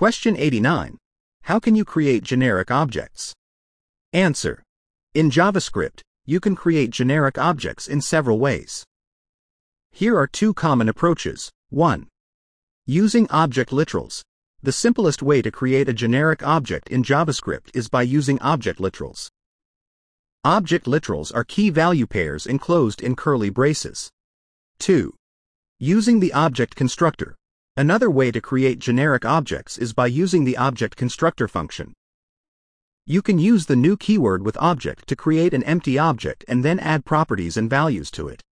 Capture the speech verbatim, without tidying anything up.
Question eighty-nine. How can you create generic objects? Answer. In JavaScript, you can create generic objects in several ways. Here are two common approaches. one. Using object literals. The simplest way to create a generic object in JavaScript is by using object literals. Object literals are key value pairs enclosed in curly braces. two. Using the object constructor. Another way to create generic objects is by using the object constructor function. You can use the new keyword with object to create an empty object and then add properties and values to it.